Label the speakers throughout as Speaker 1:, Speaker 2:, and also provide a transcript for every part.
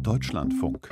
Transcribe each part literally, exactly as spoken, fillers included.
Speaker 1: Deutschlandfunk.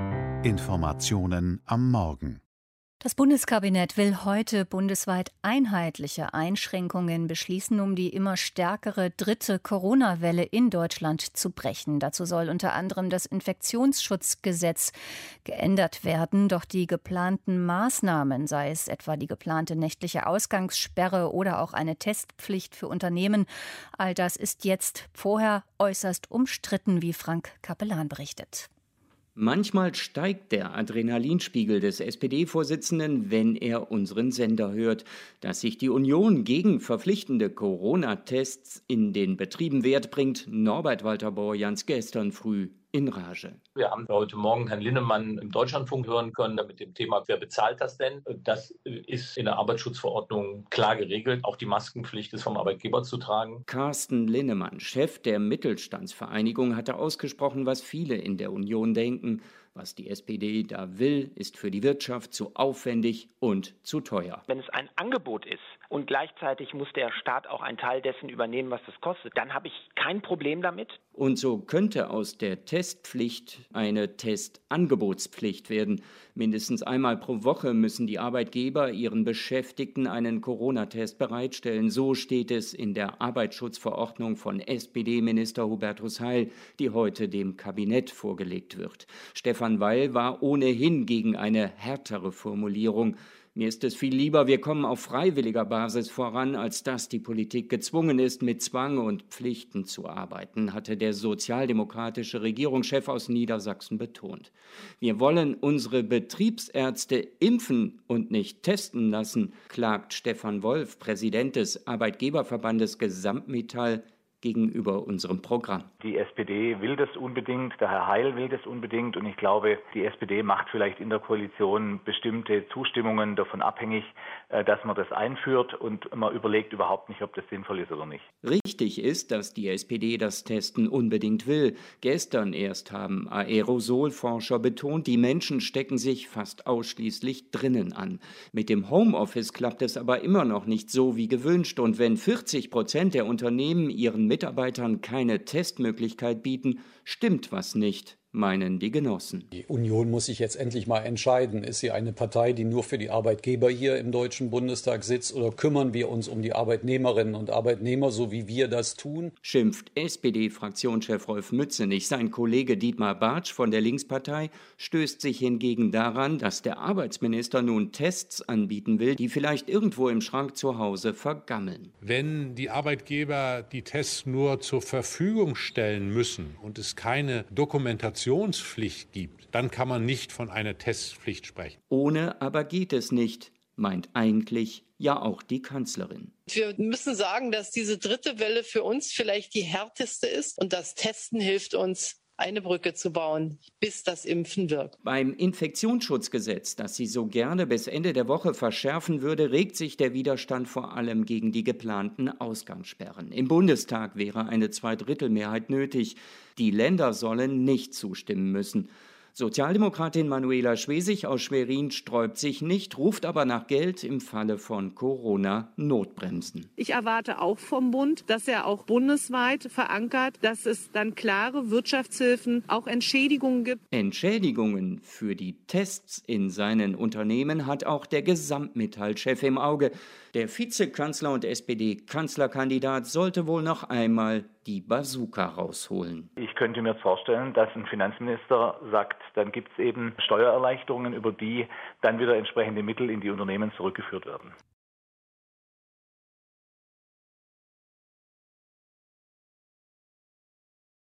Speaker 1: Informationen am Morgen.
Speaker 2: Das Bundeskabinett will heute bundesweit einheitliche Einschränkungen beschließen, um die immer stärkere dritte Corona-Welle in Deutschland zu brechen. Dazu soll unter anderem das Infektionsschutzgesetz geändert werden. Doch die geplanten Maßnahmen, sei es etwa die geplante nächtliche Ausgangssperre oder auch eine Testpflicht für Unternehmen, all das ist jetzt vorher äußerst umstritten, wie Frank Capellan berichtet.
Speaker 3: Manchmal steigt der Adrenalinspiegel des S P D-Vorsitzenden, wenn er unseren Sender hört. Dass sich die Union gegen verpflichtende Corona-Tests in den Betrieben Wert bringt, Norbert Walter Borjans gestern früh in Rage.
Speaker 4: Wir haben heute Morgen Herrn Linnemann im Deutschlandfunk hören können mit dem Thema, wer bezahlt das denn? Das ist in der Arbeitsschutzverordnung klar geregelt. Auch die Maskenpflicht ist vom Arbeitgeber zu tragen.
Speaker 3: Carsten Linnemann, Chef der Mittelstandsvereinigung, hatte ausgesprochen, was viele in der Union denken. Was die S P D da will, ist für die Wirtschaft zu aufwendig und zu teuer.
Speaker 5: Wenn es ein Angebot ist und gleichzeitig muss der Staat auch einen Teil dessen übernehmen, was das kostet, dann habe ich kein Problem damit.
Speaker 3: Und so könnte aus der Testpflicht eine Testangebotspflicht werden. Mindestens einmal pro Woche müssen die Arbeitgeber ihren Beschäftigten einen Corona-Test bereitstellen. So steht es in der Arbeitsschutzverordnung von S P D-Minister Hubertus Heil, die heute dem Kabinett vorgelegt wird. Stefan Weil war ohnehin gegen eine härtere Formulierung. Mir ist es viel lieber, wir kommen auf freiwilliger Basis voran, als dass die Politik gezwungen ist, mit Zwang und Pflichten zu arbeiten, hatte der sozialdemokratische Regierungschef aus Niedersachsen betont. Wir wollen unsere Betriebsärzte impfen und nicht testen lassen, klagt Stefan Wolf, Präsident des Arbeitgeberverbandes Gesamtmetall, gegenüber unserem Programm.
Speaker 6: Die S P D will das unbedingt, der Herr Heil will das unbedingt und ich glaube, die S P D macht vielleicht in der Koalition bestimmte Zustimmungen davon abhängig, dass man das einführt und man überlegt überhaupt nicht, ob das sinnvoll ist oder nicht.
Speaker 3: Richtig ist, dass die S P D das Testen unbedingt will. Gestern erst haben Aerosolforscher betont, die Menschen stecken sich fast ausschließlich drinnen an. Mit dem Homeoffice klappt es aber immer noch nicht so wie gewünscht und wenn vierzig Prozent der Unternehmen ihren Mitarbeitern keine Testmöglichkeit bieten, stimmt was nicht, meinen die Genossen.
Speaker 7: Die Union muss sich jetzt endlich mal entscheiden. Ist sie eine Partei, die nur für die Arbeitgeber hier im Deutschen Bundestag sitzt, oder kümmern wir uns um die Arbeitnehmerinnen und Arbeitnehmer, so wie wir das tun?
Speaker 3: Schimpft S P D-Fraktionschef Rolf Mützenich. Sein Kollege Dietmar Bartsch von der Linkspartei stößt sich hingegen daran, dass der Arbeitsminister nun Tests anbieten will, die vielleicht irgendwo im Schrank zu Hause vergammeln.
Speaker 8: Wenn die Arbeitgeber die Tests nur zur Verfügung stellen müssen und es keine Dokumentation Pflicht gibt, dann kann man nicht von einer Testpflicht sprechen.
Speaker 3: Ohne aber geht es nicht, meint eigentlich ja auch die Kanzlerin.
Speaker 9: Wir müssen sagen, dass diese dritte Welle für uns vielleicht die härteste ist und das Testen hilft uns, eine Brücke zu bauen, bis das Impfen wirkt.
Speaker 3: Beim Infektionsschutzgesetz, das sie so gerne bis Ende der Woche verschärfen würde, regt sich der Widerstand vor allem gegen die geplanten Ausgangssperren. Im Bundestag wäre eine Zweidrittelmehrheit nötig. Die Länder sollen nicht zustimmen müssen. Sozialdemokratin Manuela Schwesig aus Schwerin sträubt sich nicht, ruft aber nach Geld im Falle von Corona-Notbremsen.
Speaker 10: Ich erwarte auch vom Bund, dass er auch bundesweit verankert, dass es dann klare Wirtschaftshilfen, auch Entschädigungen gibt.
Speaker 3: Entschädigungen für die Tests in seinen Unternehmen hat auch der Gesamtmetall-Chef im Auge. Der Vizekanzler und S P D-Kanzlerkandidat sollte wohl noch einmal die Bazooka rausholen.
Speaker 6: Ich könnte mir vorstellen, dass ein Finanzminister sagt, dann gibt es eben Steuererleichterungen, über die dann wieder entsprechende Mittel in die Unternehmen zurückgeführt werden.